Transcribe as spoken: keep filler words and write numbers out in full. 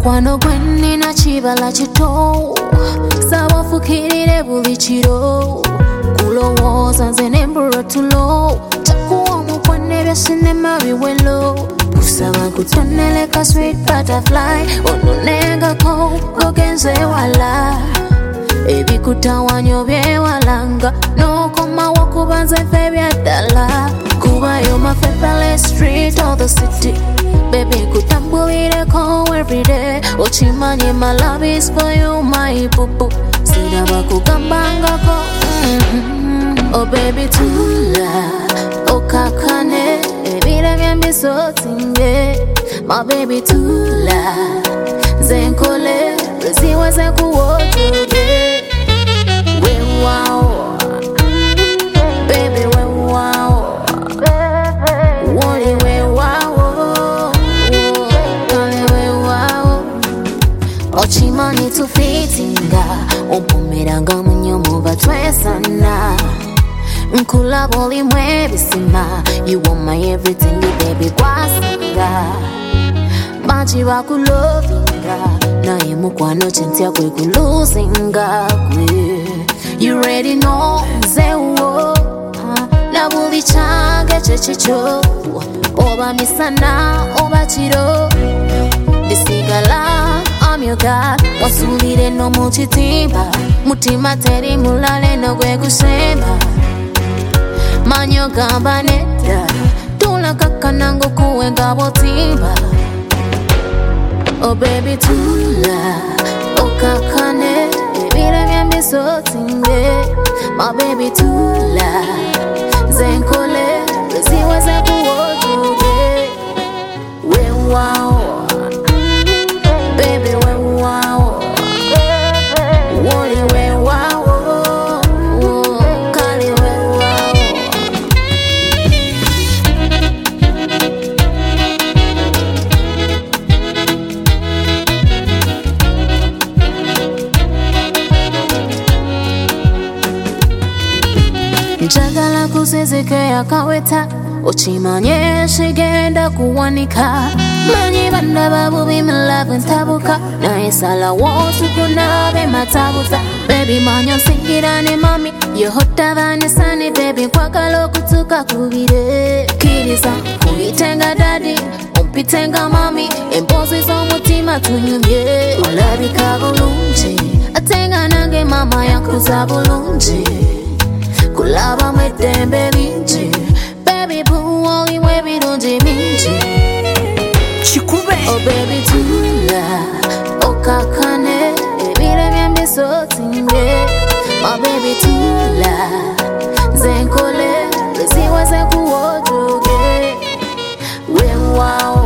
Mukwano gwe nnina kibala kito sabafukirire buli kiro kulowooza nze nembulwa tulo takuwa omukwano ebya sinema biwelo kusaba kutoneleka sweet butterfly ononengako gogenze wala ebikutawanyo byewalanga nokomawo kuba nze ffe byaddala kuba yo my favorite street of the city baby kutambulireko everyday ochimanye my love is for you my boo siraba kugambangako mm-hmm. Oh baby tula okakane ebire byembisotinge my baby tula zenkole ziwaze kuwotoge we wow baby we wow woli we wow kale we wow ochimani tufitinga ompumiranga munyomo batwesana nkulaba olimwe ebisima you want my everything baby kwasinga manchi bakulovinga naye mukwano kyentya kwe kuluzinga kwe you ready know nzewo na buli kyange kyekikyo oba misana oba kiro bisigala I'm your God wasuulire no mu kitimba mutima teri mulale no gwe gusemba manyo gamba nedda tulakakana ngokuwenga botimba oh baby tula okakane ebire byembisotinge my baby tula zenkole ziwaze kuwotoge we wow baby we wow woli we wow kali we wow njagala kuzizike akaweta ochimanye shigenda kuwanika manyi banda babubi mulavu ntabuka naye sala wosu kunabe matabuta baby manyo singirane mami yohotabane sani baby nkwagala okutuka kubire kiriza kuyitenga dadi ompitenga mami empozi z'omutima tunyumye olabika bulungi atenga nange mama yankuza bulungi kulaba mwedembe bingi baby boo olimwe birungi bingi chikube oh baby tula okakane ebire byembisotinge my baby tula zenkole ziwaze kuwotoge we wow